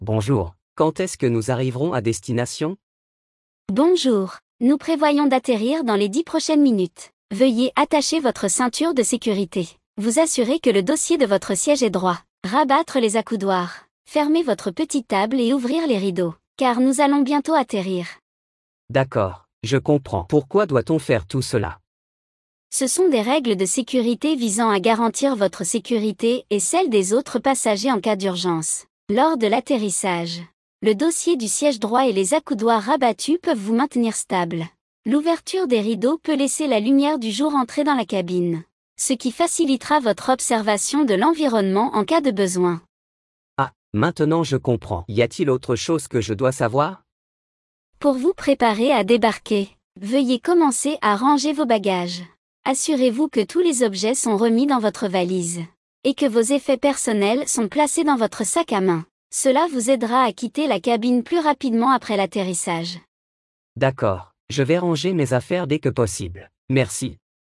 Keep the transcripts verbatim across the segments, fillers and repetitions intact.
Bonjour, quand est-ce que nous arriverons à destination? Bonjour, nous prévoyons d'atterrir dans les dix prochaines minutes. Veuillez attacher votre ceinture de sécurité. Vous assurer que le dossier de votre siège est droit. Rabattre les accoudoirs. Fermez votre petite table et ouvrir les rideaux, car nous allons bientôt atterrir. D'accord, je comprends. Pourquoi doit-on faire tout cela? Ce sont des règles de sécurité visant à garantir votre sécurité et celle des autres passagers en cas d'urgence. Lors de l'atterrissage, le dossier du siège droit et les accoudoirs rabattus peuvent vous maintenir stable. L'ouverture des rideaux peut laisser la lumière du jour entrer dans la cabine, ce qui facilitera votre observation de l'environnement en cas de besoin. Ah, maintenant je comprends. Y a-t-il autre chose que je dois savoir? Pour vous préparer à débarquer, veuillez commencer à ranger vos bagages. Assurez-vous que tous les objets sont remis dans votre valise et que vos effets personnels sont placés dans votre sac à main. Cela vous aidera à quitter la cabine plus rapidement après l'atterrissage. D'accord, je vais ranger mes affaires dès que possible. Merci.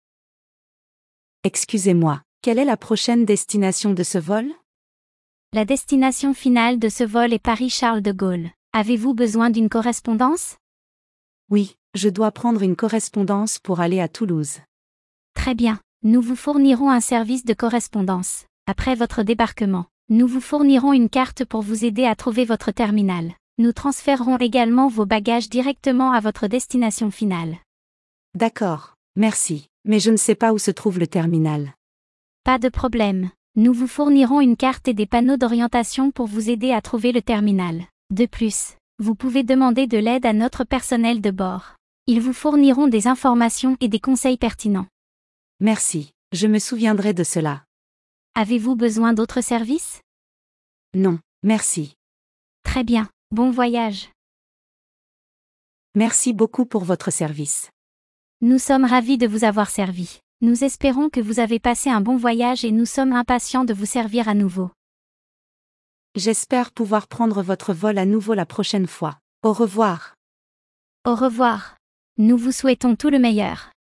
Excusez-moi, quelle est la prochaine destination de ce vol? La destination finale de ce vol est Paris-Charles de Gaulle. Avez-vous besoin d'une correspondance? Oui, je dois prendre une correspondance pour aller à Toulouse. Très bien, nous vous fournirons un service de correspondance. Après votre débarquement, nous vous fournirons une carte pour vous aider à trouver votre terminal. Nous transférerons également vos bagages directement à votre destination finale. D'accord, merci, mais je ne sais pas où se trouve le terminal. Pas de problème. Nous vous fournirons une carte et des panneaux d'orientation pour vous aider à trouver le terminal. De plus, vous pouvez demander de l'aide à notre personnel de bord. Ils vous fourniront des informations et des conseils pertinents. Merci, je me souviendrai de cela. Avez-vous besoin d'autres services? Non, merci. Très bien, bon voyage. Merci beaucoup pour votre service. Nous sommes ravis de vous avoir servi. Nous espérons que vous avez passé un bon voyage et nous sommes impatients de vous servir à nouveau. J'espère pouvoir prendre votre vol à nouveau la prochaine fois. Au revoir. Au revoir. Nous vous souhaitons tout le meilleur.